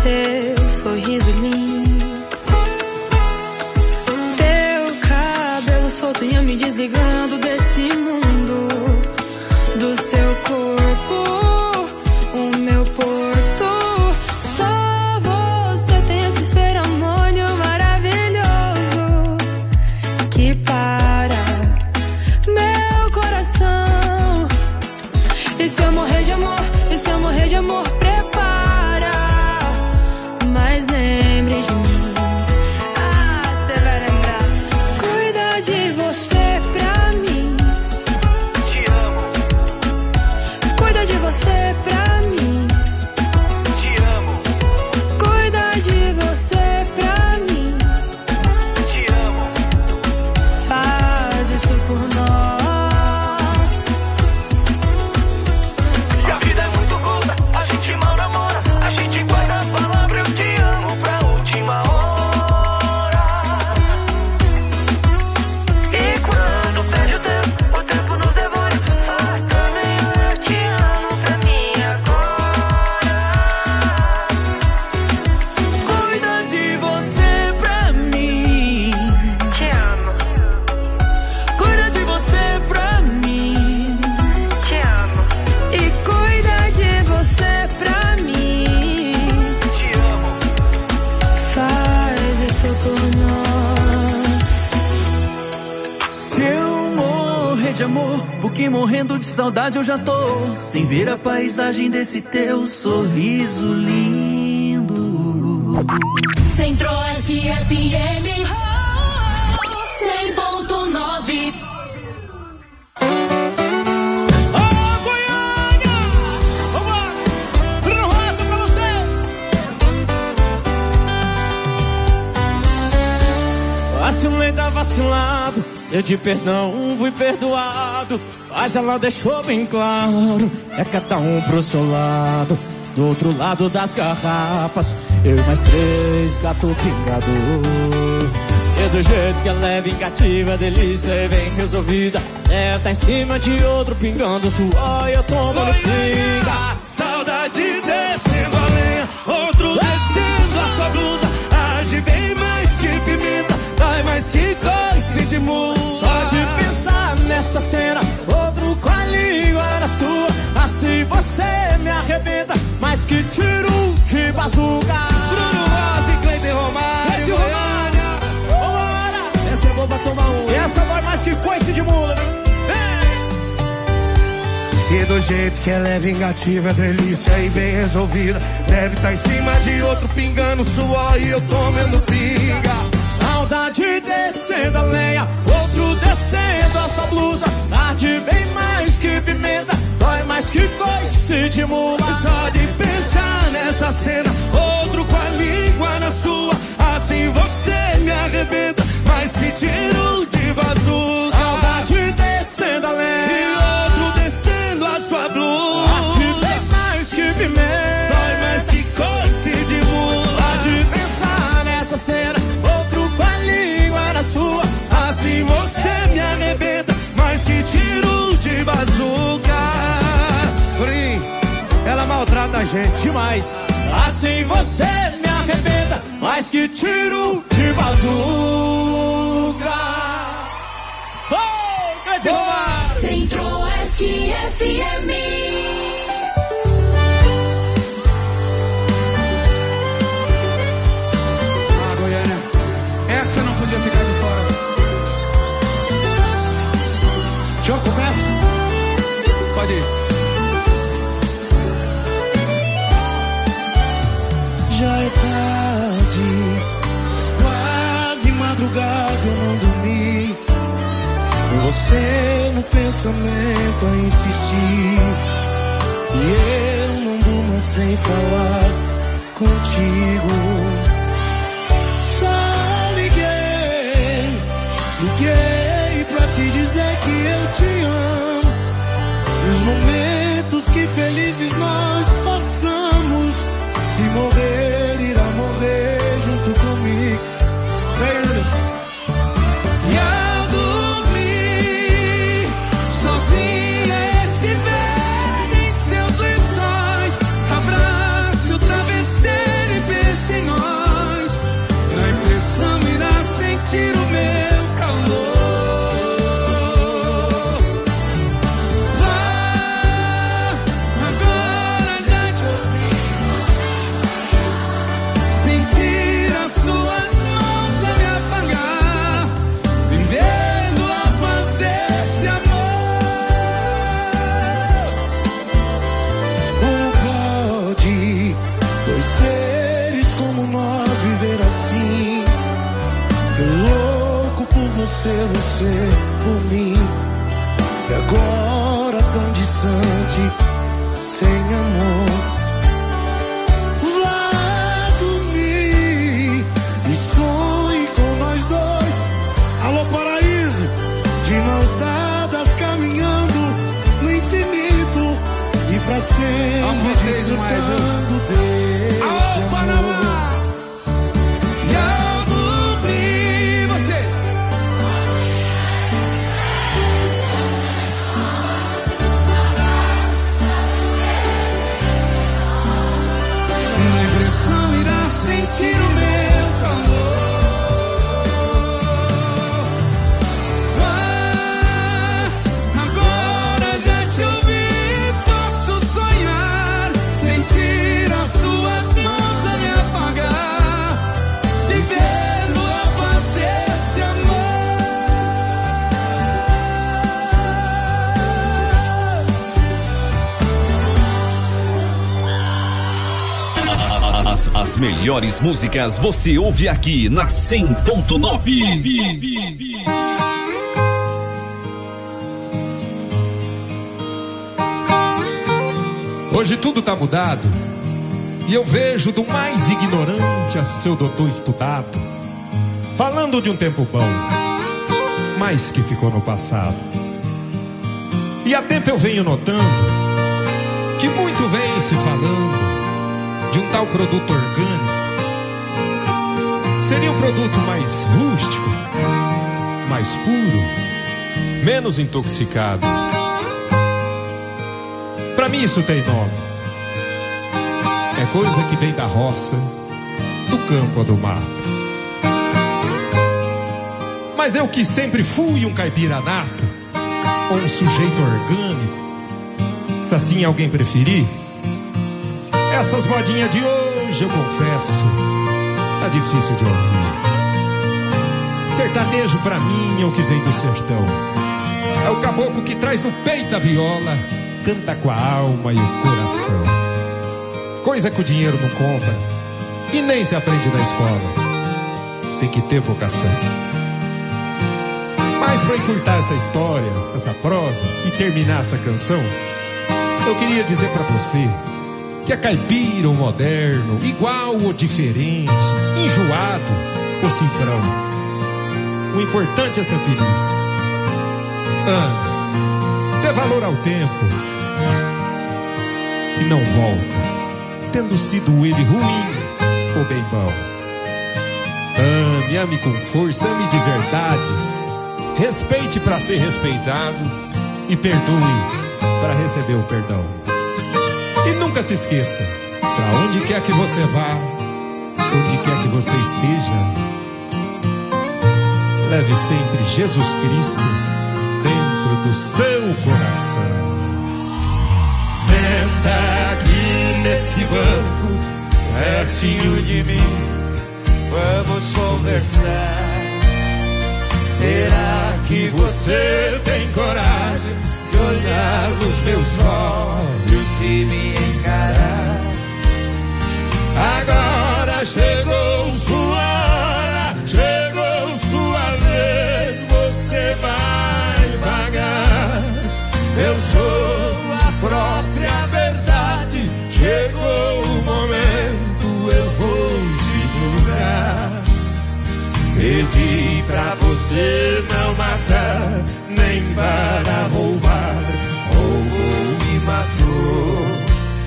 seu sorriso lindo. Teu cabelo solto ia me desligando desse mundo. Do seu corpo, o meu porto. Só você tem esse feromônio maravilhoso que para meu coração. E se eu morrer de amor, e se eu morrer de amor, prepara. Mas lembre de mim. Ah, cê vai lembrar. Cuida de você pra mim. Te amo. Cuida de você pra mim. Te amo. Cuida de você pra mim. Te amo. Faz isso por nós. E a vida é muito curta, a gente mal namora. A gente guarda a palavra eu te amo pra última hora. E quando perde o tempo nos devora. Fala também eu te amo pra mim agora. Cuida de você pra mim. Te amo, Cuida de você pra mim. te amo. E cuida de você pra mim. Te amo. Faz isso por nós. Se eu morrer de amor, porque morrendo de saudade eu já tô. Sem ver a paisagem desse teu sorriso lindo. Centro-Oeste FM 100.9. Ô, Goiânia! Vambora! Bruno Roça pra você! Vacilei, tá vacilado. Eu de perdão fui perdoado. Mas ela deixou bem claro: é cada um pro seu lado. Do outro lado das garrafas, eu e mais 3 gato pingador. E do jeito que ela é vingativa, delícia e bem resolvida. Ela tá em cima de outro pingando suor e eu tomando pinga. Saudade descendo a lenha, outro descendo a sua blusa. Arde bem mais que pimenta, dói mais que coice de mula. Só de pensar nessa cena, outro com a língua na sua. Assim você me arrebenta, mais que tiro de bazuca. Bruno Rosa e Cleiton Romário, Goiânia. Vambora! Essa é boa pra tomar um. E essa dói mais que coice de mula, viu? E do jeito que ela é vingativa, delícia e bem resolvida. Deve tá em cima de outro pingando suor e eu tomando pinga. Saudade descendo a lenha, outro descendo a sua blusa. Arde bem mais que pimenta, dói mais que coice de mula. Só de pensar nessa cena, outro com a língua na sua. Assim você me arrebenta, mais que tiro de bazuca. Saudade descendo a lenha, E outro descendo a sua blusa. arde bem mais que pimenta, Dói mais que coice de mula. pode pensar nessa cena, outro com a língua na sua. Assim você me arrebenta, mais que tiro de bazuca. Bruninho, ela maltrata a gente. Demais. Assim você me arrebenta, mais que tiro de bazuca. Oh, grande Romário! Centro-Oeste FM. Ah, Goiânia, essa não podia ficar de fora. Eu começo? Pode ir. Já é tarde, quase madrugada, eu não dormi. Com você no pensamento a insistir. E eu não durmo sem falar contigo. Só liguei pra te dizer que eu te amo. E os momentos que felizes nós passamos. Se morrer, irá morrer junto comigo. E ao dormir, sozinha estiver em seus lençóis, abraço o travesseiro e como nós viver assim. Eu louco por você, você por mim. E agora tão distante, sem amor. Vá dormir e sonhe com nós dois. Alô, paraíso, de mãos dadas caminhando no infinito e pra sempre desfrutando desse Alô, Panamá! E ao dormir, você na impressão irá sentir o meu calor. As melhores músicas você ouve aqui na 100.9. Hoje tudo tá mudado e eu vejo do mais ignorante a seu doutor estudado, falando de um tempo bom, mas que ficou no passado. E há tempo eu venho notando que muito vem se falando de um tal produto orgânico. Seria um produto mais rústico, mais puro, menos intoxicado. Pra mim isso tem nome. É coisa que vem da roça, do campo ou do mato. Mas eu que sempre fui um caipira nato, ou um sujeito orgânico, se assim alguém preferir, essas modinhas de hoje, eu confesso, tá difícil de ouvir. Sertanejo pra mim é o que vem do sertão. É o caboclo que traz no peito a viola, canta com a alma e o coração. Coisa que o dinheiro não compra e nem se aprende na escola. Tem que ter vocação. Mas pra encurtar essa história, essa prosa e terminar essa canção, eu queria dizer pra você que é caipira ou moderno, igual ou diferente, enjoado ou cifrão, o importante é ser feliz. Dê valor ao tempo e não volta, tendo sido ele ruim ou bem bom. Ame com força, ame de verdade, respeite para ser respeitado e perdoe para receber o perdão. E nunca se esqueça, pra onde quer que você vá, onde quer que você esteja, leve sempre Jesus Cristo dentro do seu coração. Senta aqui nesse banco, pertinho de mim, vamos conversar. Será que você tem coragem de olhar nos meus olhos e me encarar? Agora chegou sua hora, chegou sua vez, você vai pagar. Eu sou a própria verdade, chegou o momento, eu vou te julgar. Pedi pra você não matar, nem para roubar, roubou e matou.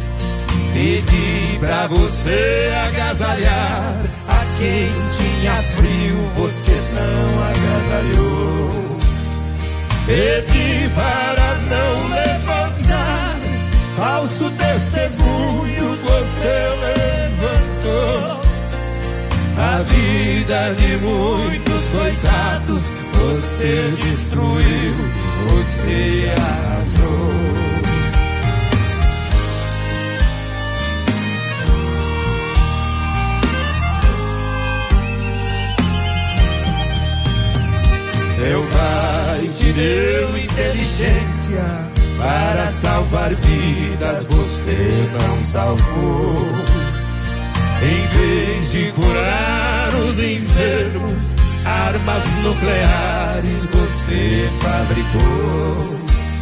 Pedi pra você agasalhar a quem tinha frio, você não agasalhou. Pedi para não levantar falso testemunho, você levantou. A vida de muitos coitados você destruiu, você arrasou. Meu pai te deu inteligência para salvar vidas, você não salvou. Em vez de curar os enfermos, armas nucleares você fabricou.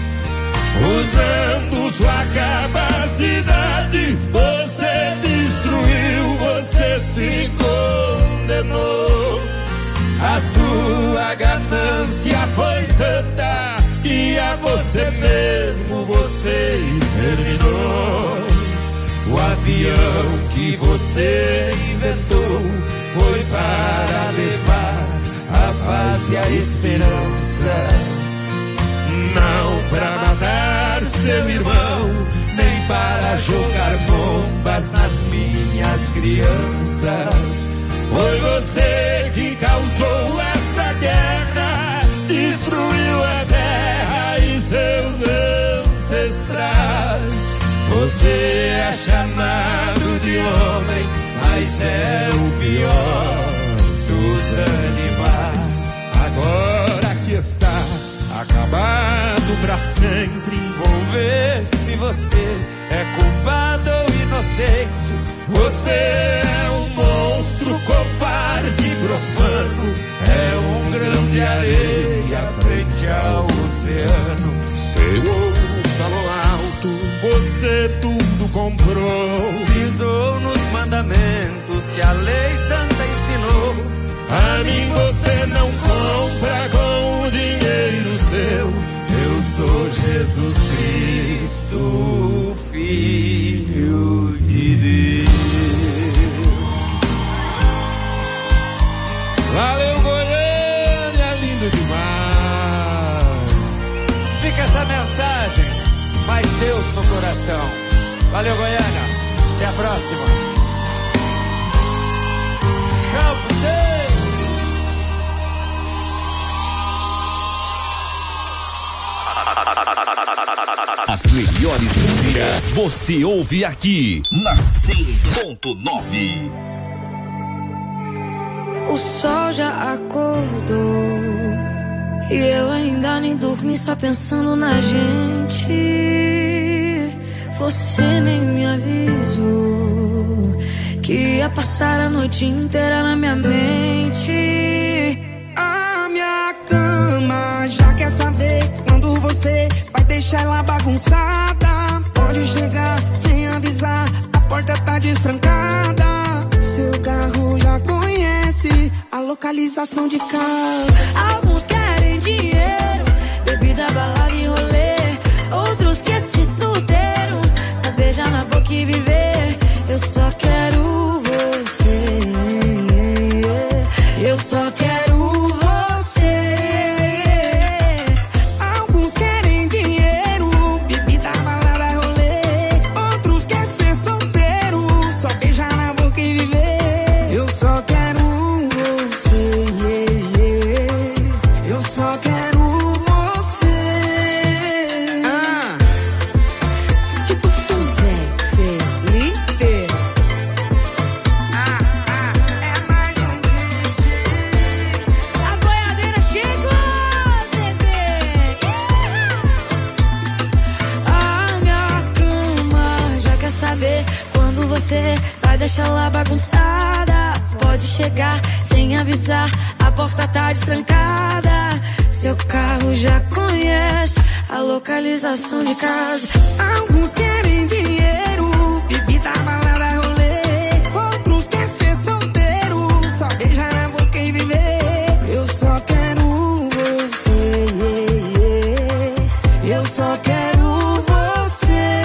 Usando sua capacidade, você destruiu, você se condenou. A sua ganância foi tanta que a você mesmo você exterminou. O avião que você inventou foi para levar a paz e a esperança, não para matar seu irmão, nem para jogar bombas nas minhas crianças. Foi você que causou esta guerra, destruiu a terra e seus ancestrais. Você é chamado de homem, mas é o pior dos animais. Agora que está acabado pra sempre, vou ver se você é culpado ou inocente. Você é um monstro covarde, profano, é um grão de areia frente ao oceano. Seu falou alto, você tudo comprou, pisou nos mandamentos que a lei santa ensinou. A mim você não compra com o dinheiro seu. Eu sou Jesus Cristo, Filho de Deus. Valeu, Goiânia, lindo demais. Fica essa mensagem, mais Deus no coração. Valeu, Goiânia, até a próxima. Tchau, você. As melhores músicas você ouve aqui na 100.9. O sol já acordou e eu ainda nem dormi, só pensando na gente. Você nem me avisou que ia passar a noite inteira na minha mente. A minha cama já quer saber quando você vai deixar ela bagunçada. Pode chegar sem avisar, a porta tá destrancada. Seu carro já conhece a localização de casa. Alguns querem dinheiro, bebida, balada e rolê. Outros querem ser solteiro, só beijar na boca e viver. Eu só quero você, eu só quero você. Alguns querem dinheiro, bebida, balada, rolê. Outros querem ser solteiro, só beijar na boca e viver. Eu só quero você, eu só quero você. Zé Felipe. É mais um hit. A boiadeira chegou, bebê. A minha cama já quer saber quando você vai deixar lá bagunçada. Pode chegar sem avisar, a porta tá destrancada. Seu carro já conhece a localização de casa. Alguns querem dinheiro, bebida, balada, rolê. Outros querem ser solteiro, só beijar na boca e viver. Eu só quero você, eu só quero você.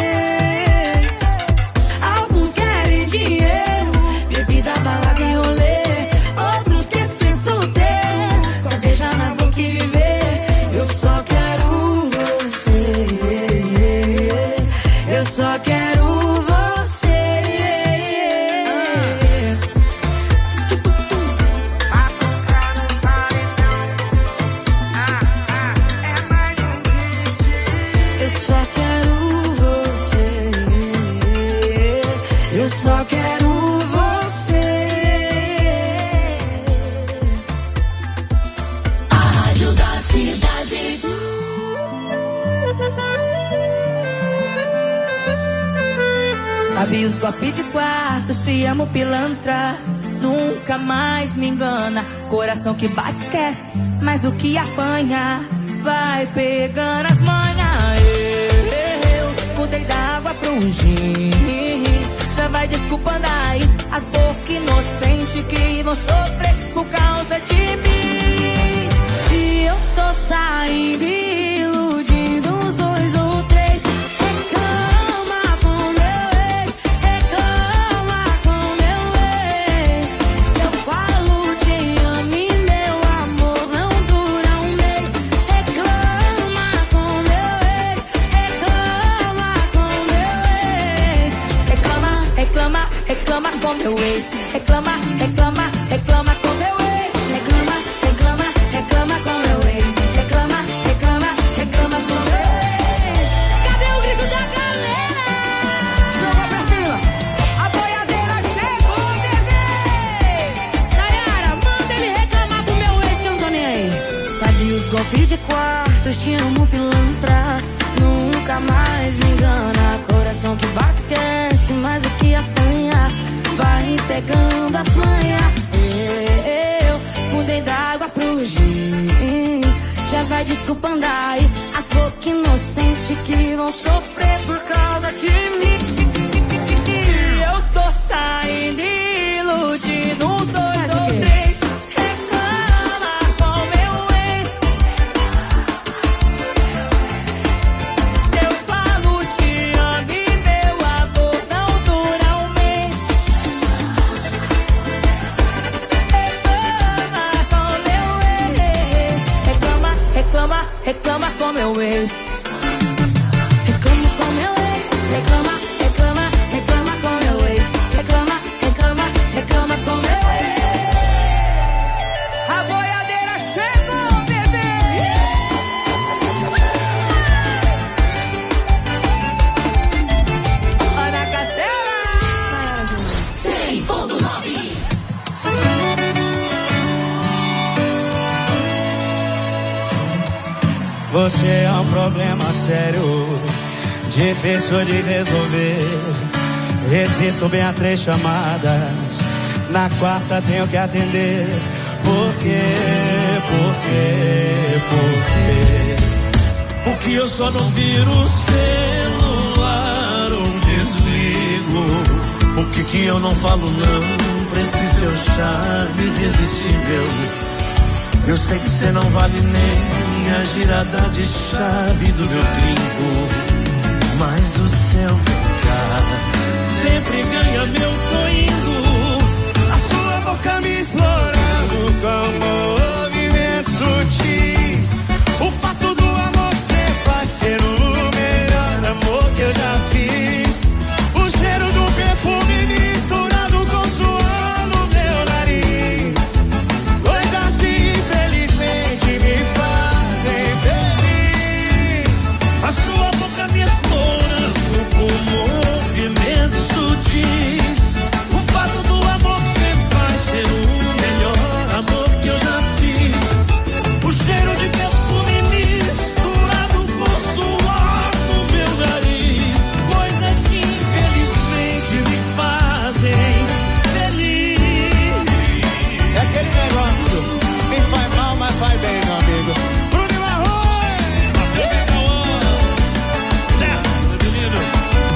Alguns querem dinheiro, bebida, balada e rolê. Outros querem ser solteiro, só beijar na boca e viver. Eu só quero você, eu só quero você. quarto, se amo pilantra. Nunca mais me engana. Coração que bate esquece, mas o que apanha vai pegando as manhas. Eu mudei da água pro gin. Já vai desculpando aí as bocas inocentes que vão sofrer por causa de mim. E eu tô saindo iludindo uns 2 ou 3. Reclama com meu ex, reclama com meu ex. Se eu falo te amo e meu amor não dura um mês. Reclama com meu ex, reclama com meu ex. Reclama, reclama, reclama com meu ex. Reclama, reclama, reclama com meu ex. Reclama, reclama, reclama com meu ex. Reclama, reclama, reclama com meu ex. Cadê o grito da galera? Joga pra cima. A boiadeira chegou, bebê. Nayara, manda ele reclamar pro meu ex que eu não tô nem aí. Sabe os golpes de quarto, te amo pilantra. Nunca mais me engana. Coração que bate esquece, mas o que apanha vai pegando as manhas. Eu mudei da água pro gin. Já vai desculpando aí as bocas inocentes que vão sofrer por causa de mim. Eu tô saindo iludindo uns 2 ou 3. Reclama com meu ex. Se eu falo te amo e meu amor não dura um mês. Reclama com meu ex. Reclama, reclama, reclama com meu ex. Reclama com meu ex, reclama, reclama, reclama com meu ex. Reclama, reclama, reclama com meu ex. A boiadeira chegou, bebê. Ana Castela. 100.9. Você é um problema sério, difícil de resolver. Resisto bem a 3 chamadas, na 4ª tenho que atender. Por quê? Por quê? Por quê? Porque eu só não viro o celular ou desligo. Por que eu não falo não pra esse seu charme irresistível? Eu sei que cê não vale nem a girada de chave do meu trinco, mas o seu ficar Sempre ganha meu tô indo. A sua boca me explorando com movimentos sutis. O fato do amor ser faz ser o melhor amor que eu já fiz. O cheiro do perfume misturado com suor no meu nariz. Coisas que infelizmente me fazem feliz. A sua boca me explorando com movimentos sutis. O fato do amor que você faz ser o melhor amor que eu já fiz. O cheiro de perfume misturado com suor no meu nariz. Coisas que infelizmente me fazem feliz. É aquele negócio, me faz mal, mas faz bem, meu amigo. Bruno Marrone, Matheus e Cauã. Certo, meninos.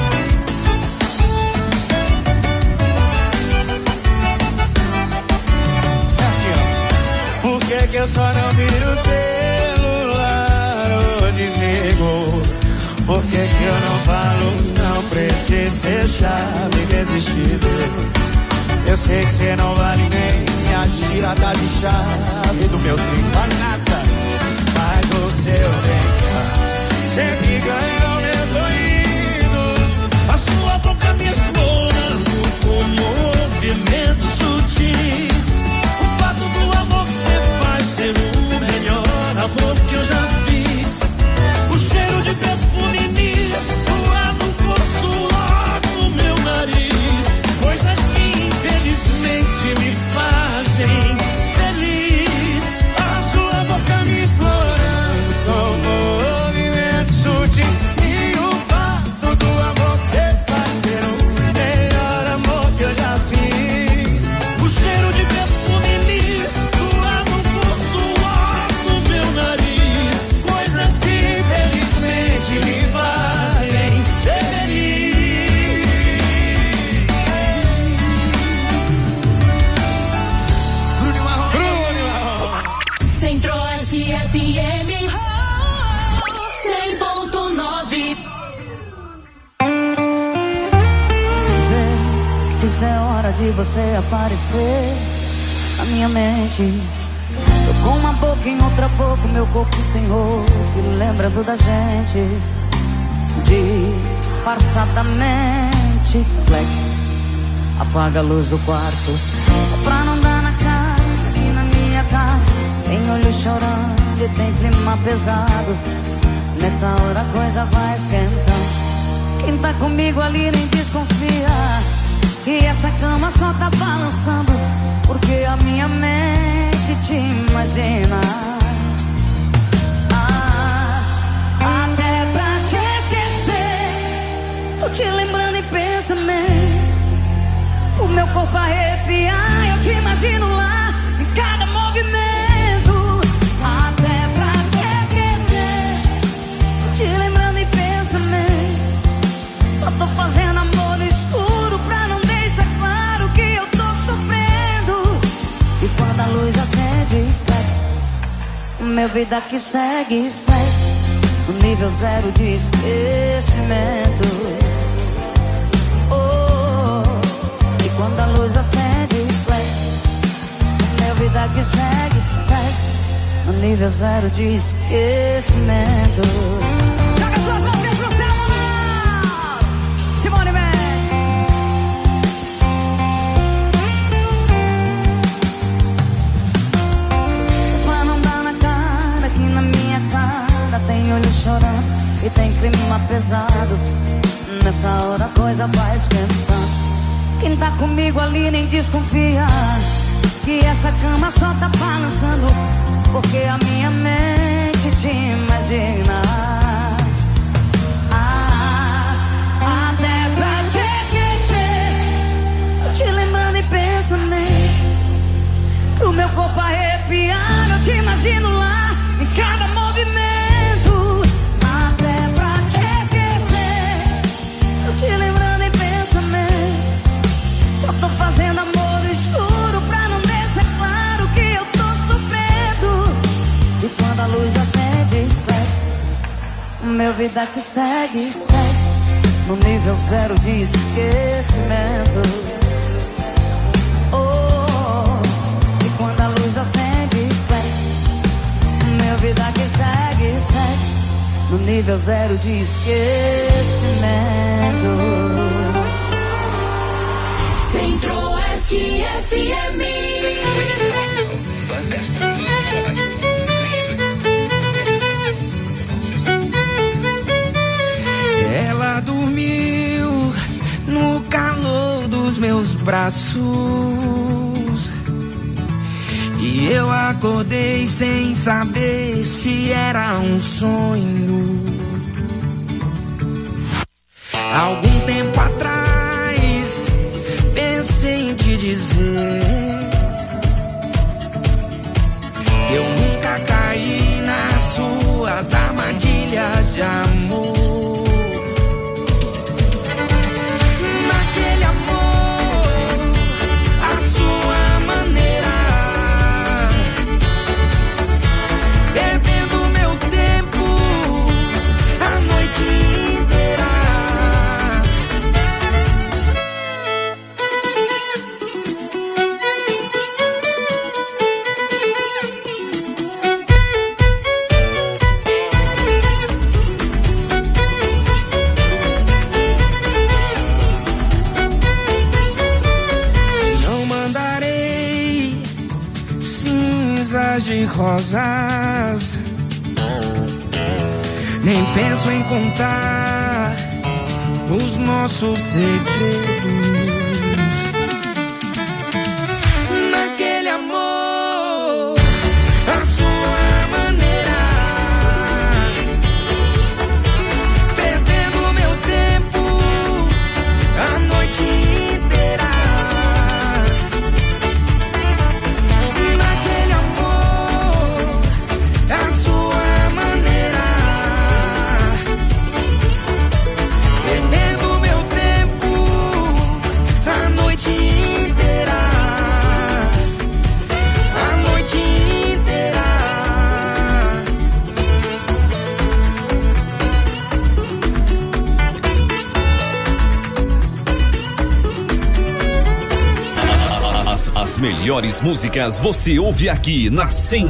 é assim, ó. Por que eu só não viro o celular ou desligo? Por que eu não falo, não preciso ser chave irresistível? Eu sei que cê não vale nem a girada de chave do meu trinco, a nada. Mas o seu bem sempre ganha o meu doído. A sua boca me explorando com movimentos sutis. O fato do amor que você faz ser o melhor amor que eu já fiz. O cheiro de perfume misturado com suor no meu nariz. Coisas que infelizmente me fazem feliz. A sua boca me explorando com movimentos sutis. de você aparecer na minha mente. Tô com uma boca em outra boca, meu corpo sem roupa, lembrando da gente disfarçadamente. Black, apaga a luz do quarto pra não dar na cara e na minha cara. Tem olho chorando e tem clima pesado. Nessa hora a coisa vai esquentando. Quem tá comigo ali nem desconfia que essa cama só tá balançando, porque a minha mente te imagina. Até pra te esquecer, tô te lembrando em pensamento. O meu corpo arrepia, eu te imagino lá em cada movimento. Até pra te esquecer, tô te lembrando em pensamento. Só tô fazendo amor no escuro pra não deixar claro que eu tô sofrendo. E quando a luz acende, meu vida que segue, segue no nível zero de esquecimento. Oh, e quando a luz acende, meu vida que segue, segue no nível zero de esquecimento. Joga suas mãos pro céu, Simone Mendes. Pra não dar na cara, aqui na minha cara tem olho chorando e tem clima pesado. Nessa hora a coisa vai esquentando. Quem tá comigo ali nem desconfia que essa cama só tá balançando, porque a minha mente te imagina. Até pra te esquecer, tô te lembrando em pensamento. Pro meu corpo arrepiar, eu te imagino lá em cada movimento. Até pra te esquecer, tô te lembrando em pensamento. Só tô fazendo amor no escuro pra não deixar claro que eu tô sofrendo. E quando a luz acende, meu vida que segue, segue no nível zero de esquecimento. Oh, e quando a luz acende, meu vida que segue, segue no nível zero de esquecimento. Centro-Oeste FM. Ela dormiu no calor dos meus braços e eu acordei sem saber se era um sonho. Algum tempo atrás pensei em te dizer que eu nunca caí nas suas armadilhas de amor. Naquele amor, a sua maneira, perdendo meu tempo a noite inteira. De rosas, nem penso em contar os nossos segredos. Naquele amor, a sua maneira, perdendo meu tempo a noite inteira. melhores músicas você ouve aqui na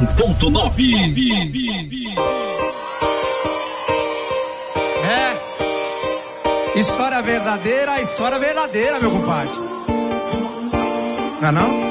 100.9. História verdadeira, meu compadre. Não é não?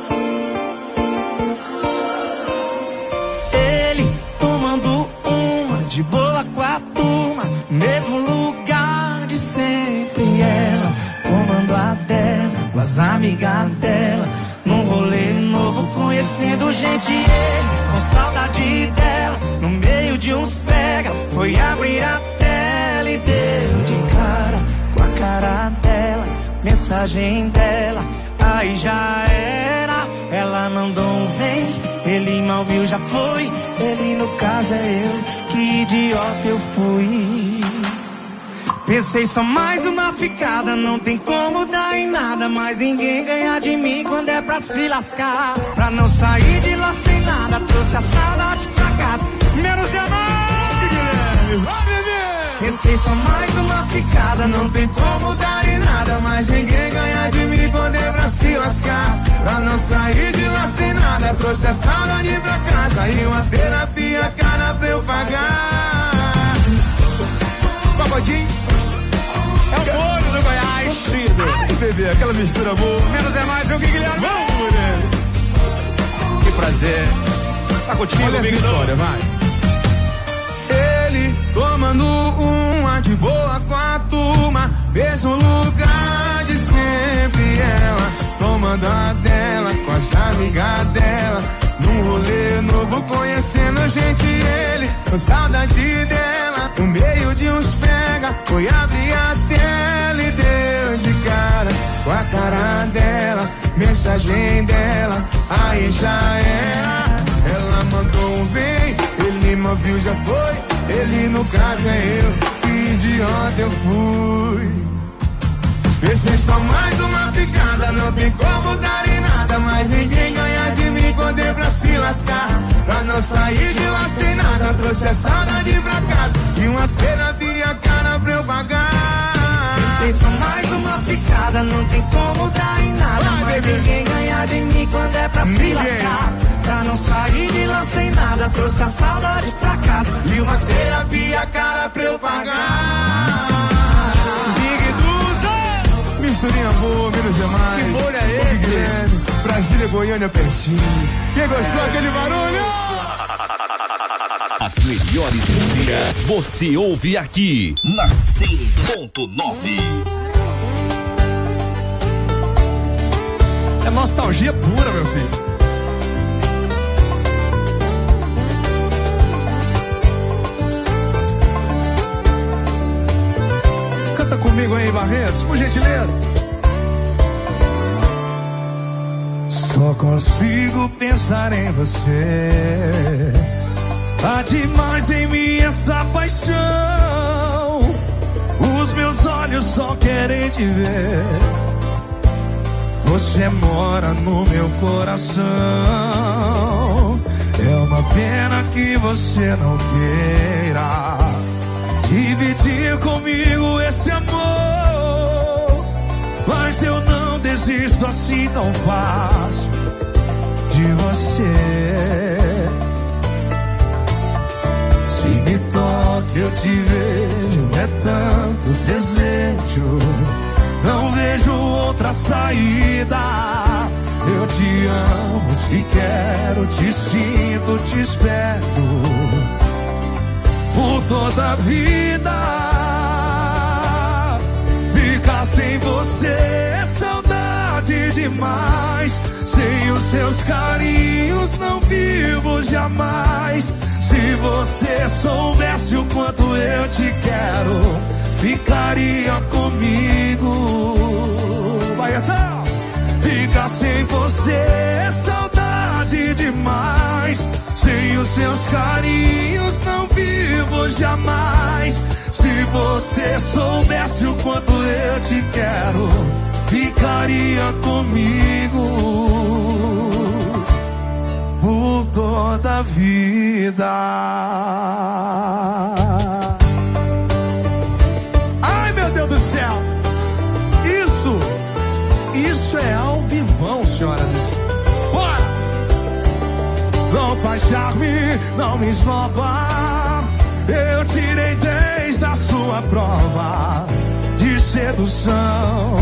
Ele tomando uma de boa com a turma, mesmo lugar de sempre. Ela tomando a dela com as amigas dela, num rolê novo conhecendo gente. Ele com saudade dela, no meio de uns pega, foi abrir a tela e deu de cara com a cara dela, mensagem dela, aí já era. Ela mandou um vem, ele mal viu, já foi. Ele no caso é eu, que idiota eu fui. Pensei só mais uma ficada, não tem como dar em nada, mas ninguém ganha de mim quando é pra se lascar. Pra não sair de lá sem nada, trouxe a saudade pra casa, menos amar, Guilherme. Vai, bebê! Pensei só mais uma ficada, não tem como dar em nada, mas ninguém ganha de mim quando é pra se lascar. Pra não sair de lá sem nada, trouxe a saudade pra casa e umas terapia cara pra eu pagar. Pagodinho é o molho do Goiás. Ai, bebê, aquela mistura boa. Menos é mais, eu Guilherme. Vamos, mulher. Que prazer. Tá contigo, olha essa história, vai. Ele tomando uma de boa com a turma, mesmo lugar de sempre. Ela tomando a dela com as amigas dela, num rolê novo conhecendo gente. Ele com saudade dela, no meio de uns pega, foi abrir a tela e deu de cara com a cara dela, mensagem dela, aí já era. Ela mandou um vem, ele mal viu, já foi. Ele no caso é eu, que idiota eu fui. Pensei só mais uma ficada, não tem como dar em nada, mas ninguém ganha de mim quando é pra se lascar. Pra não sair de lá sem nada, trouxe a saudade pra casa e umas terapia cara pra eu pagar. Pensei só mais uma ficada, não tem como dar em nada, mas ninguém ganha de mim quando é pra se lascar. Pra não sair de lá sem nada, trouxe a saudade pra casa e umas terapia cara pra eu pagar. Big Duza, misturinha boa, menos demais. Que molho é esse? Guilherme, Brasília, Goiânia pertinho. Quem gostou daquele barulho? As melhores músicas você ouve aqui na 100.9. É nostalgia pura, meu filho. Canta comigo aí, Barretos, por gentileza. Só consigo pensar em você. Há demais em mim essa paixão. Os meus olhos só querem te ver. Você mora no meu coração. É uma pena que você não queira dividir comigo esse amor, mas eu não desisto assim tão fácil de você. Se me toca eu te vejo, é tanto desejo, não vejo outra saída. Eu te amo, te quero, te sinto, te espero por toda a vida. Ficar sem você é saudade demais. Sem os seus carinhos não vivo jamais. Se você soubesse o quanto eu te quero, ficaria comigo. Vai, então! Ficar sem você é saudade demais. Sem os seus carinhos não vivo jamais. Se você soubesse o quanto eu te quero, ficaria comigo por toda a vida. Ai, meu Deus do céu! Isso é ao vivão, senhoras e senhores. não faz charme, não me esnoba. Eu tirei 10 da sua prova de sedução.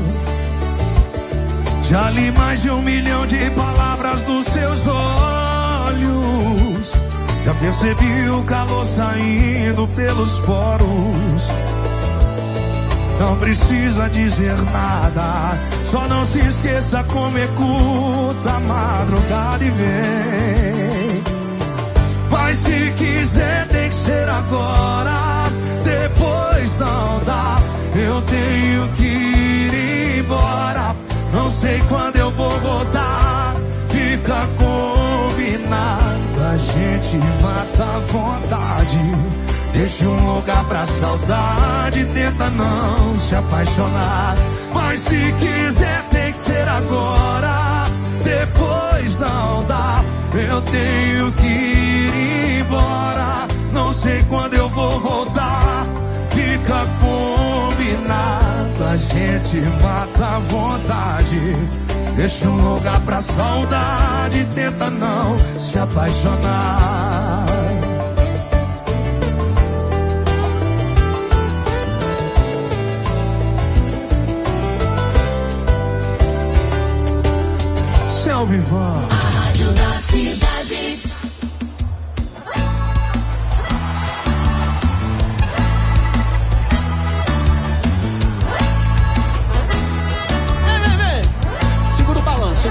Já li mais de 1 milhão de palavras dos seus olhos. Já percebi o calor saindo pelos poros. Não precisa dizer nada, só não se esqueça como escuta a madrugada e vem. Mas se quiser tem que ser agora, depois não dá. Eu tenho que ir embora, não sei quando eu vou voltar. Fica combinado, a gente mata a vontade. Deixa um lugar pra saudade, tenta não se apaixonar. Mas se quiser tem que ser agora, depois não dá. Eu tenho que ir embora, não sei quando eu vou voltar. Fica combinado, a gente mata a vontade. Deixa um lugar pra saudade, tenta não se apaixonar. Céu Vivão, a rádio da cidade. Segura o balanço,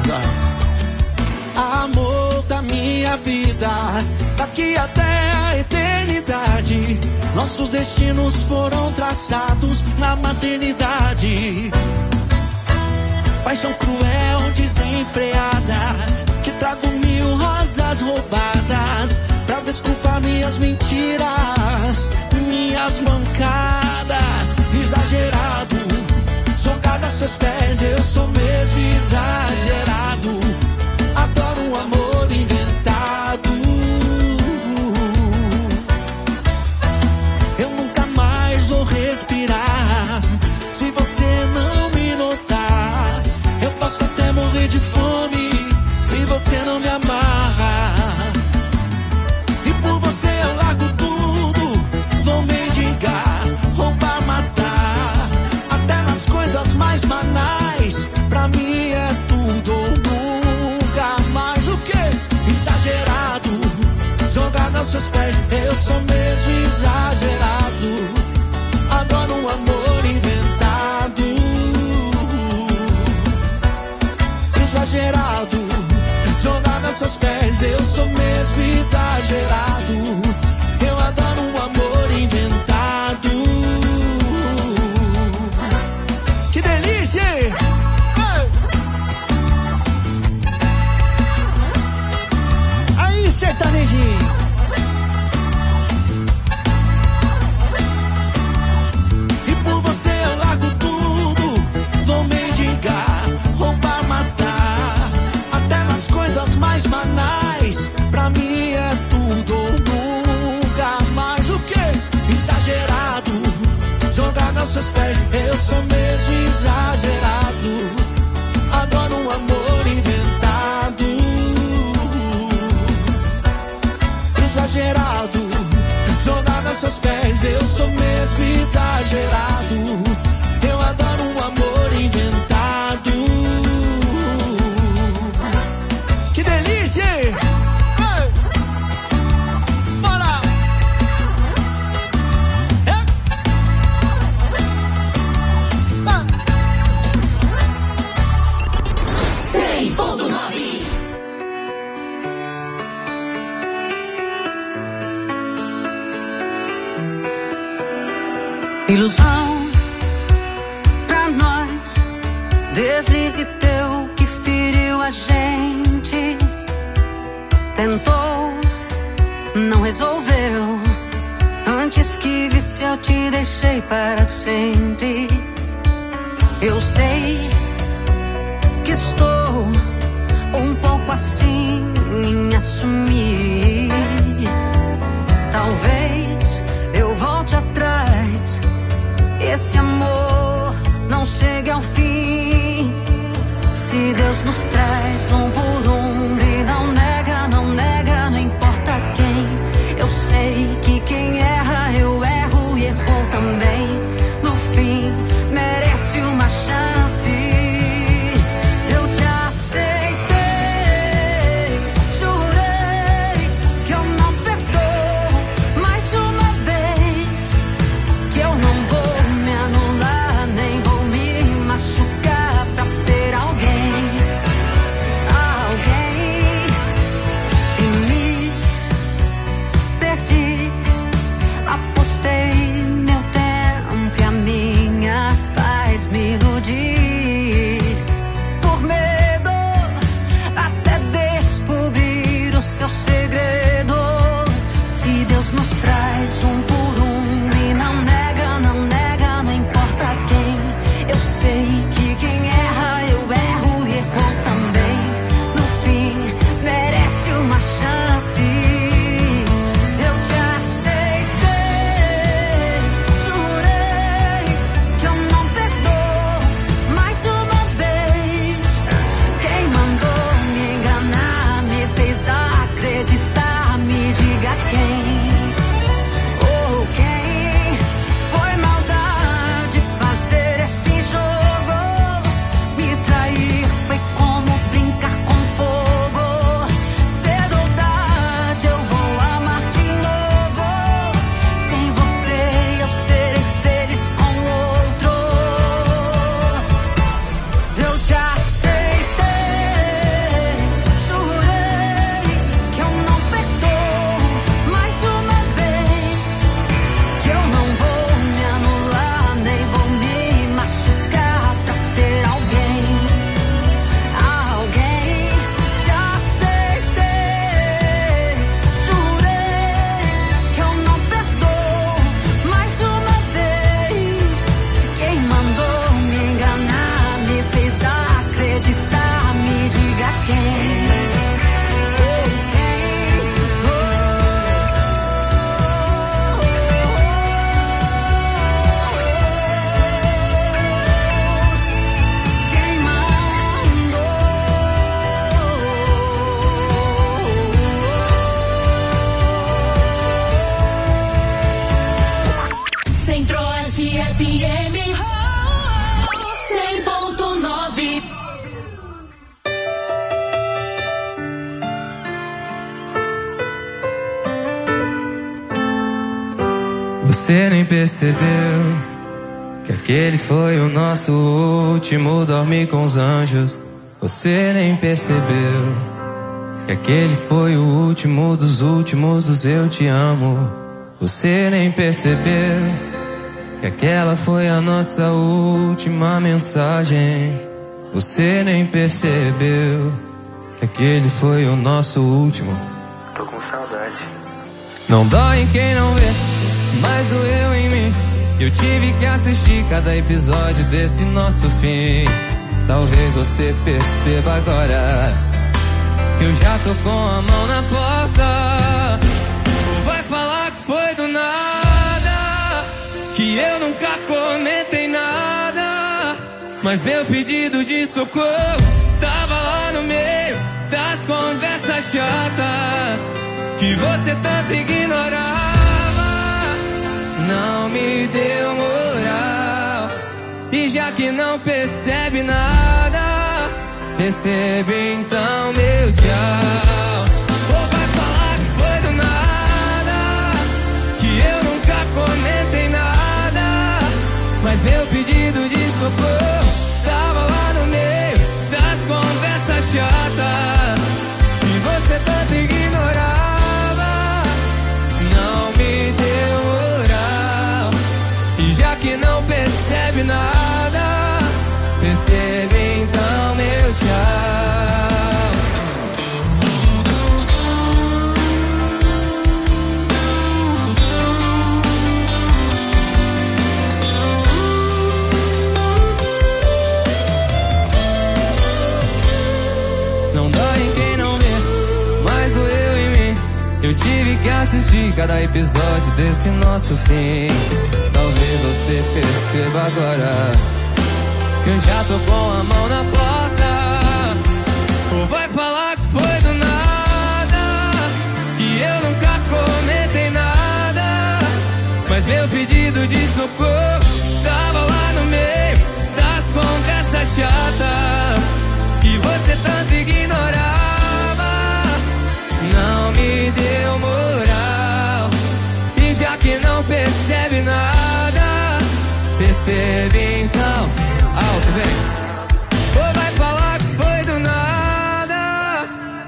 Amor da minha vida, daqui até a eternidade. Nossos destinos foram traçados na maternidade. Paixão cruel, desenfreada, que trago 1000 rosas roubadas pra desculpar minhas mentiras, minhas mancadas. Exagerado, jogado a seus pés, eu sou mesmo exagerado. Adoro um amor inventado. Eu nunca mais vou respirar se você não me notar. Eu posso até morrer de fome se você não me amarra. E por você eu largo tudo, vou mendigar, roubar, matar. Até nas coisas mais banais, pra mim é tudo ou nunca mais. O quê? Exagerado, jogado aos seus pés, eu sou mesmo exagerado. Adoro um amor inventado. Exagerado, jogado aos seus pés, eu sou mesmo exagerado. Eu adoro um amor inventado. Que delícia! Aí, sertanejinho. E por você eu largo tudo, vou mendigar, roubar, matar. Até nas coisas mais banais, pra mim é tudo ou nunca mais. O quê? Exagerado, jogado aos seus pés, eu sou mesmo exagerado. Adoro um amor inventado. Exagerado, jogado aos seus pés, eu sou mesmo exagerado. Eu adoro um amor inventado. Que delícia! Bora! 100.9. Ilusão pra nós, deslize teu que feriu a gente. Tentou, não resolveu. Antes que visse eu te deixei para sempre. Eu sei que estou um pouco assim em assumir. Talvez eu volte atrás, esse amor não chegue ao fim. Se Deus nos traz um por um e não nega, não Você nem percebeu que aquele foi o nosso último dormir com os anjos. Você nem percebeu que aquele foi o último dos eu te amo. Você nem percebeu que aquela foi a nossa última mensagem. Você nem percebeu que aquele foi o nosso último. Tô com saudade. Não dói em quem não vê, mas doeu em mim. Eu tive que assistir cada episódio desse nosso fim. Talvez você perceba agora que eu já tô com a mão na porta. Ou vai falar que foi do nada, que eu nunca comentei nada, mas meu pedido de socorro tava lá no meio das conversas chatas que você tanto ignorava. Não me deu moral, e já que não percebe nada, percebe então meu tchau. Ou vai falar que foi do nada, que eu nunca comentei nada, mas meu pedido de socorro tava lá no meio das conversas chatas que você tanto ignorava. Não me deu moral, e já que não percebe nada, percebe então meu tchau. Não dói em quem não vê, mas doeu em mim. Eu tive que assistir cada episódio desse nosso fim. Talvez você perceba agora que eu já tô com a mão na porta. Ou vai falar que foi do nada, que eu nunca comentei nada, mas meu pedido de socorro tava lá no meio das conversas chatas que você tanto ignorava. Não me deu moral, e já que não percebe nada, percebe então. Alto, vem. Ou vai falar que foi do nada,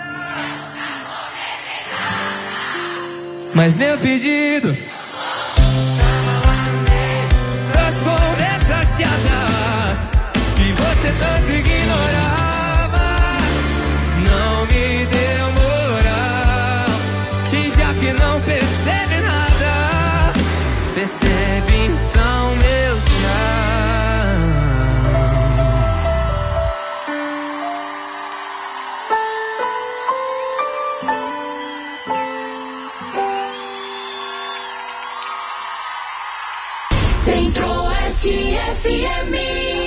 mas meu pedido das conversas chatas que você tanto ignorava. Não me deu moral, e já que não percebe nada, percebe então meu tchau. Centro-Oeste FM.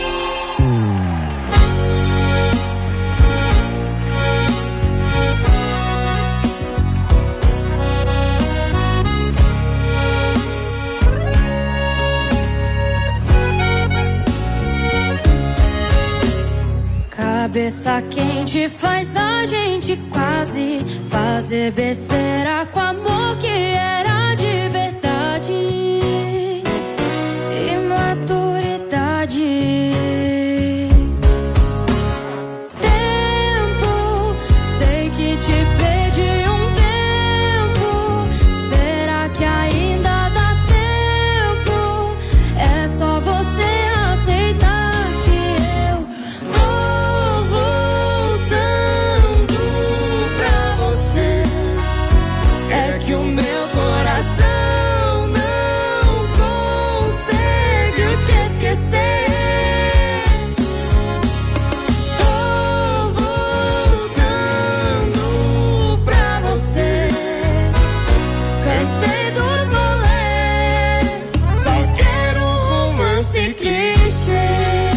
Cabeça quente faz a gente quase fazer besteira com amor que era de verdade. Imaturidade. Tempo, sei que te perdi um tempo. Será que ainda dá tempo? É só você aceitar que eu tô voltando pra você. É que o meu coração não consegue te esquecer. Tô voltando pra você. Cansei dos rolês, só quero um romance clichê.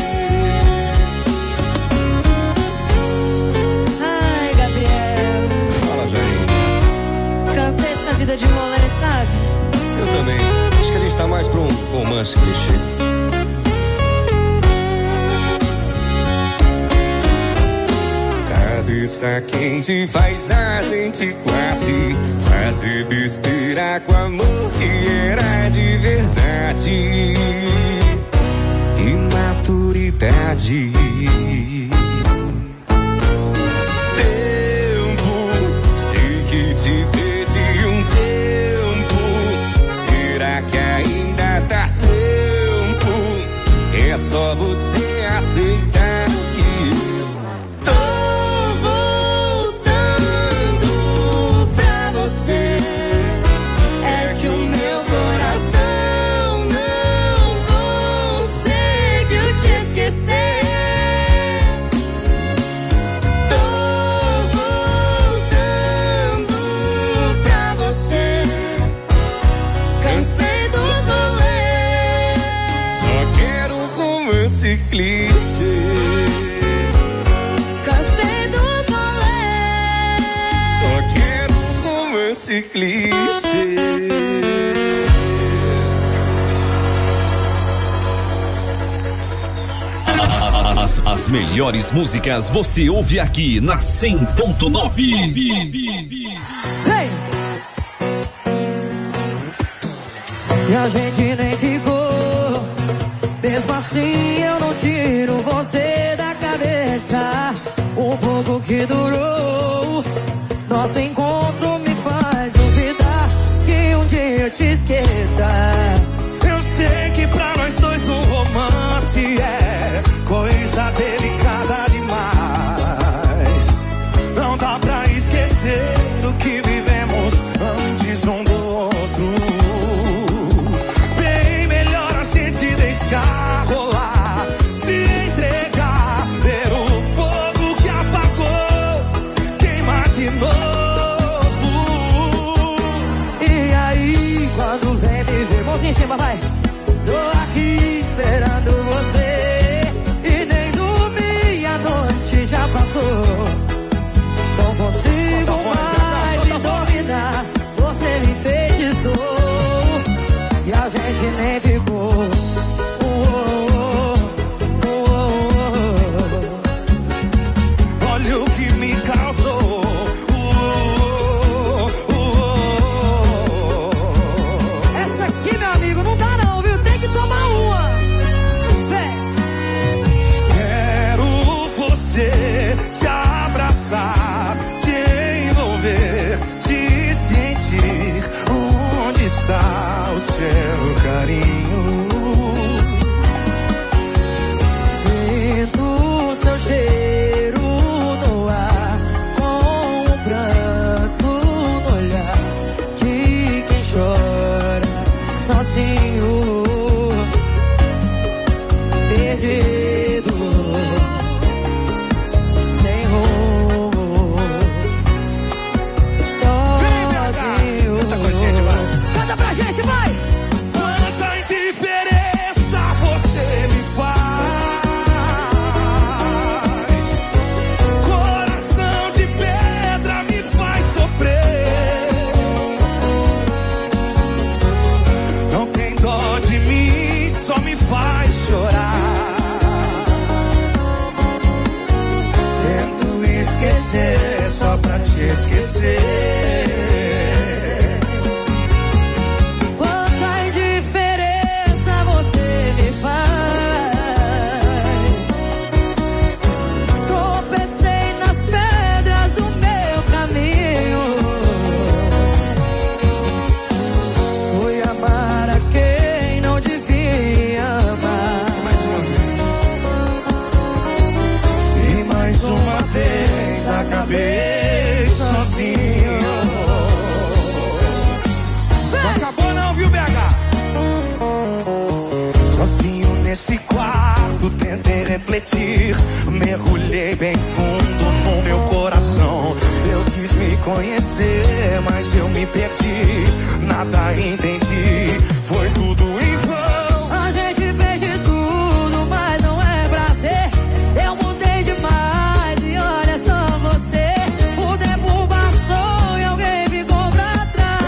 Ai, Gabriel, Fala, Jair. cansei dessa vida de rolê, sabe? Eu também. Acho que a gente tá mais pra um romance clichê. Cabeça cabeça quente faz a gente quase fazer besteira com amor que era de verdade. Imaturidade. Tempo, sei que te perdi um tempo. Será que ainda dá tempo? É só você aceitar que tô voltando pra você. É que o meu coração não conseguiu te esquecer. Tô voltando pra você. Cansei do rolê. Só quero um romance clichê. Cansei do rolê. Só quero um romance clichê. As melhores músicas você ouve aqui na 100.9. Hey! E a gente nem ficou. Mesmo assim eu não tiro você da cabeça. O pouco que durou, nosso encontro me faz duvidar que um dia eu te esqueça. Eu sei que pra nós dois um romance é coisa delicada demais. Não dá pra esquecer o que vivemos antes um do outro. Bem melhor a gente deixar rolar, se entregar, ver o fogo que apagou, queimar de novo. E aí, quando vem me ver, mãozinha em cima, vai. Tô aqui esperando você. E nem dormi, a noite já passou. Não consigo mais me dominar. Você me enfeitiçou. E a gente nem ficou. Olha o que me causou. Essa aqui, meu amigo, não dá não, viu? Tem que tomar uma. Vem. Quero você te abraçar, te envolver, te sentir. Onde está o seu carinho? Sinto o seu cheiro no ar, com o pranto no olhar de quem chora sozinho, perdido, sem rumo, sozinho. Canta com a gente, vai. Canta pra gente, vai! Quanta indiferença você me faz. Coração de pedra me faz sofrer. Não tem dó de mim, só me faz chorar. Tento esquecer só pra te esquecer. Quanta indiferença você me faz. Tropecei nas pedras do meu caminho. Fui amar a quem não devia amar. E mais uma vez acabei sozinho. Não acabou não, viu, BH? Sozinho nesse quarto tentei refletir. Mergulhei bem fundo no meu coração. Eu quis me conhecer, mas eu me perdi. Nada entendi, foi tudo em vão. A gente fez de tudo, mas não é pra ser. Eu mudei demais e olha só você. O tempo passou e alguém ficou pra trás.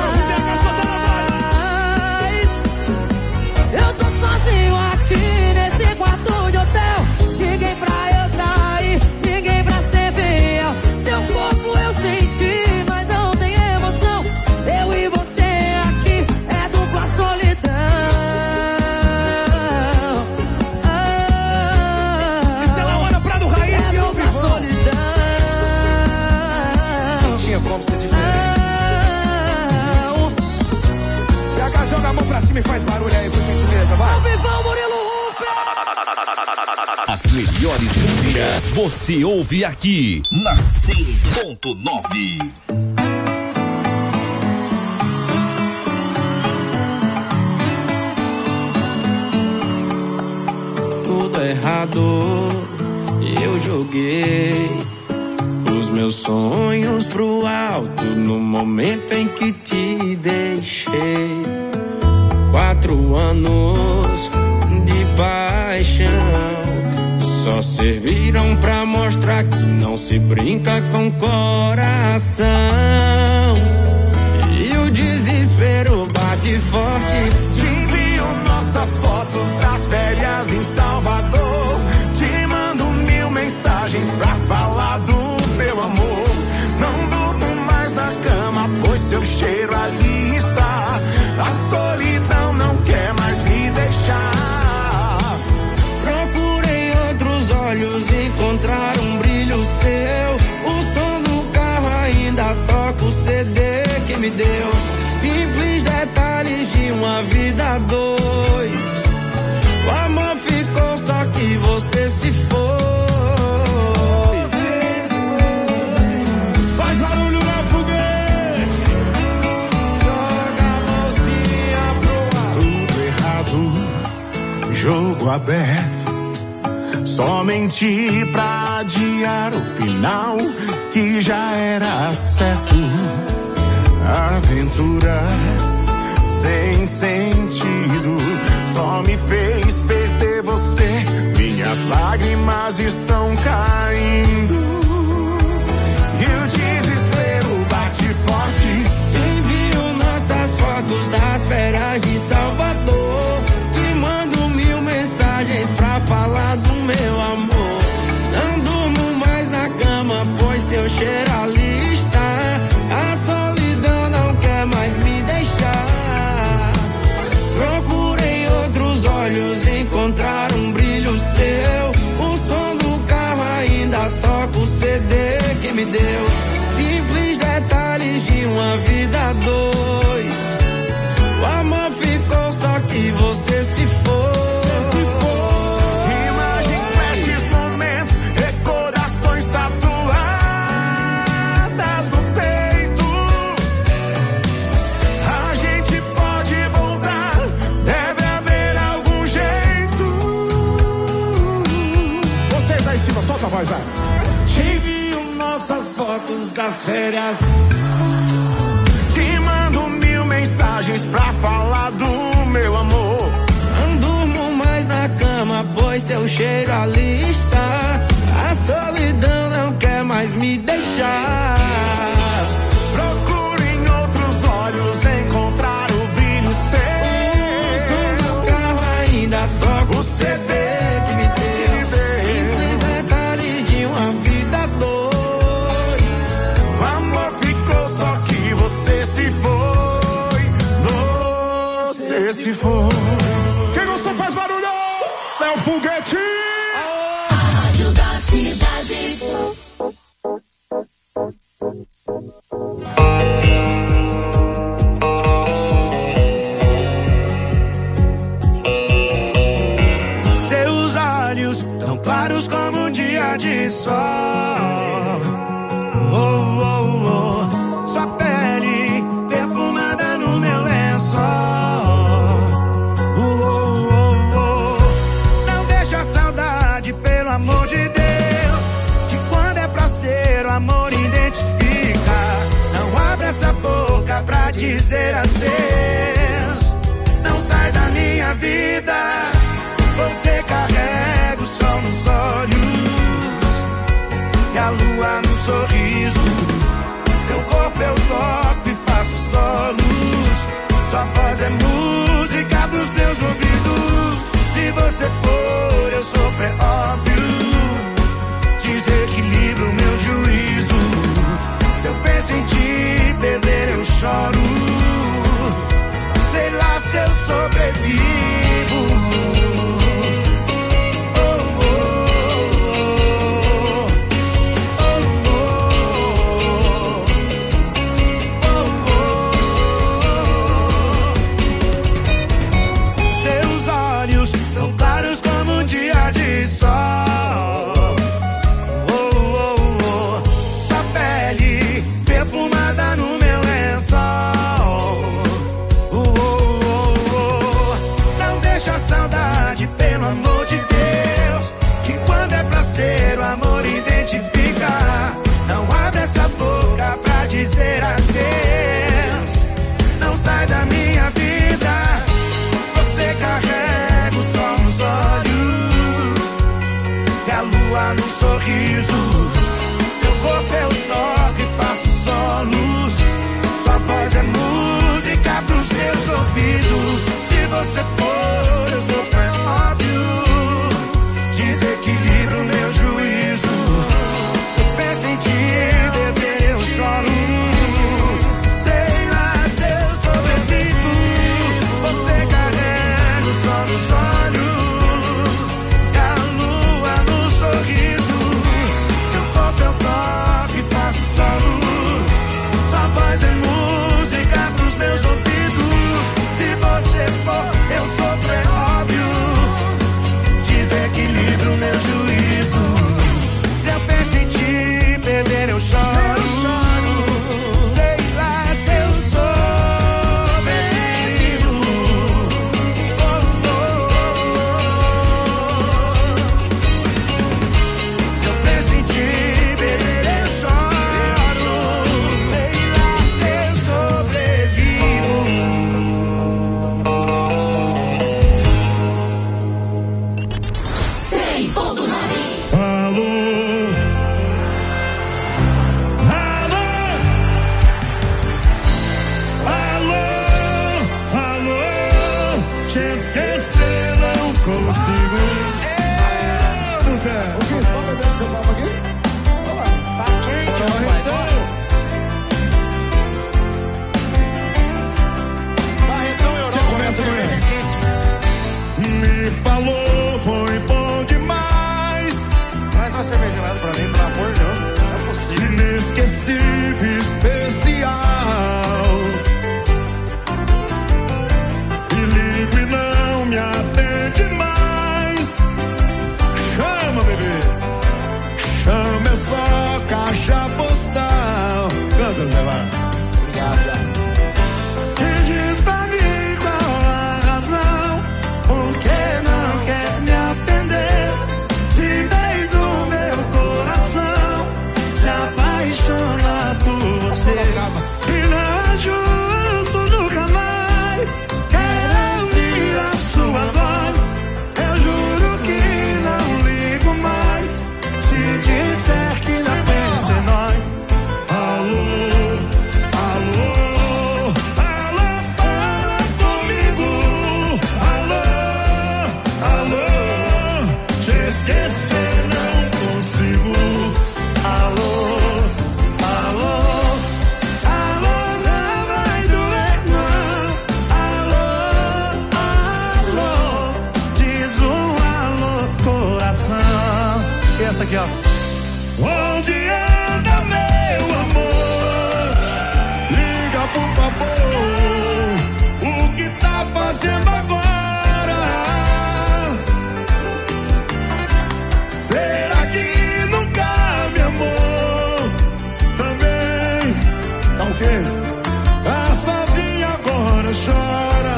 Eu tô sozinho aqui nesse quarto de hotel. Ninguém pra eu trair, ninguém pra ser fiel. Se eu como ser diferente. PH, joga a mão pra cima e faz barulho aí, por gentileza, vai. Ao vivão, Murilo Ruf! As melhores músicas você ouve aqui na 100.9. Tudo errado, eu joguei os meus sonhos pro alto no momento em que te deixei. 4 anos de paixão só serviram pra mostrar que não se brinca com coração. E o desespero bate forte. Te envio nossas fotos das férias em Salvador. Te mando 1000 mensagens pra falar do meu amor. Não durmo mais na cama, pois seu cheiro ali está. A solidão não quer mais me deixar. Encontrar um brilho seu. O som do carro ainda toca o CD que me deu. Simples detalhes de uma vida a dois. O amor ficou, só que você se foi. Faz barulho na foguete. Joga a mãozinha pro ar. Tudo errado, jogo aberto. Só menti pra adiar o final que já era certo. Aventura sem sentido só me fez perder você. Minhas lágrimas estão caindo e o desespero bate forte. Envio nossas fotos das férias de Salvador. Te mando 1000 mensagens pra falar do meu amor. Não durmo mais na cama, pois seu cheiro ali está. A solidão não quer mais me deixar. Procurei outros olhos, encontrar um brilho seu. O som do carro ainda toca o CD que me deu. Simples detalhes de uma vida a dois. O amor ficou, só que você se foi. Solta a voz, vai. Te envio nossas fotos das férias. Te mando 1000 mensagens pra falar do meu amor. Não durmo mais na cama, pois seu cheiro ali está. A solidão não quer mais me deixar. Procuro em outros olhos encontrar o brilho seu. O som do carro ainda toca o CD que me deu. Se for. Quem gostou faz barulho! É o foguete! A rádio da cidade. Seus olhos tão claros como um dia de sol. Oh, oh, oh. Sua pele perfumada no meu lençol. Amor de Deus, que quando é pra ser o amor identifica. Não abre essa boca pra dizer adeus. Não sai da minha vida. Você carrega o sol nos olhos e a lua no sorriso. Seu corpo eu toco e faço solos. Sua voz é música pros meus ouvidos. Se você for, eu sou pré-óbvio. Desequilibro meu juízo. Se eu penso em te perder, eu choro. Sei lá se eu sobrevivo. Oh, oh, oh, oh, oh. essa boca pra dizer adeus. Não sai da minha vida, você carrega o sol nos olhos e a lua no sorriso. Seu corpo eu toco e faço solos, sua voz é música pros meus ouvidos. Se você for, eu sou, é óbvio. Desequilibro meu juízo. Se eu penso em te beber, eu choro. Sei lá se eu sobrevivo. Você carrega o sol nos olhos e a lua no sorriso. Seu corpo eu toco e faço solos, sua voz é música pros meus ouvidos. Se você for, eu sofro, é óbvio. Desequilibro meu juízo. Se eu penso em te perder, eu choro. Sei lá se eu sobrevivo. Se eu penso em te perder, eu choro. Sei lá se eu sobrevivo. Alô, alô, alô, alô, te esquecer não consigo. Não quer? O que? Pode beber seu papo aqui? Tá quente, Barretão. Você começa amanhã. Me falou, foi bom demais. Traz uma cerveja gelada pra mim, pelo amor de Deus. Não é possível. Inesquecível, especial. E ligo e não me atende mais. Chama, bebê. Chama, é só caixa postal. Canta, Zé Mar. Obrigado. E diz pra mim qual a razão, por que não quer me atender? Se fez o meu coração se apaixona por você. E não é justo nunca mais quero ouvir a sua voz. Eu juro que não ligo mais se disser que não pensa em nós. Alô, alô, alô, fala comigo. Alô, alô, te esquecer não consigo. Alô, alô, alô, não vai doer não. Alô, alô, diz um alô, coração. E essa aqui, ó. Onde anda meu amor? Liga por favor. O que tá fazendo agora? Será que nunca me amou? Também tá o quê? Tá sozinha agora, chora.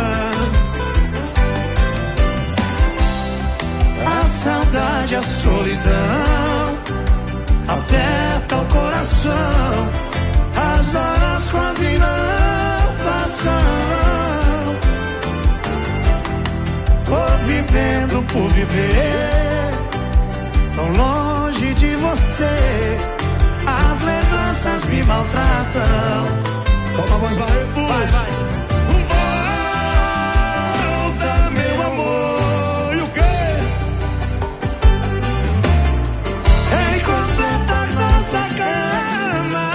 A saudade, a solidão aperta o coração. As horas quase não passam. Tô vivendo por viver, tão longe de você. As lembranças me maltratam. Solta a voz, Barreto. Vai, vai. Volta, meu amor. E o quê? Em completar nossa cama.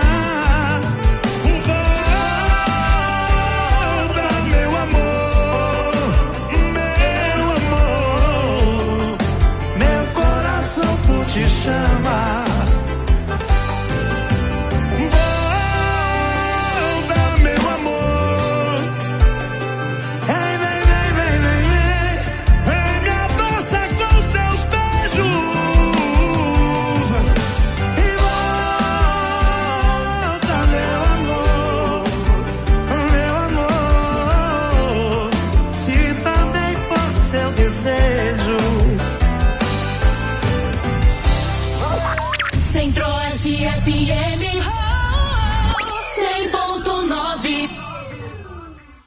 Volta, meu amor. Meu amor. Meu coração por te chamar. Volta,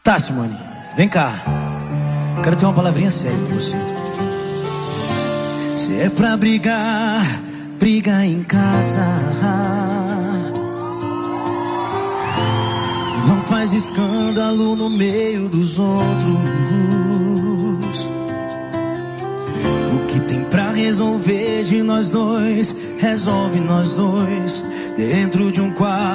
Tá, Simone, vem cá. Quero ter uma palavrinha séria com você. Se é pra brigar, briga em casa. Não faz escândalo no meio dos outros. O que tem pra resolver de nós dois, resolve nós dois dentro de um quarto.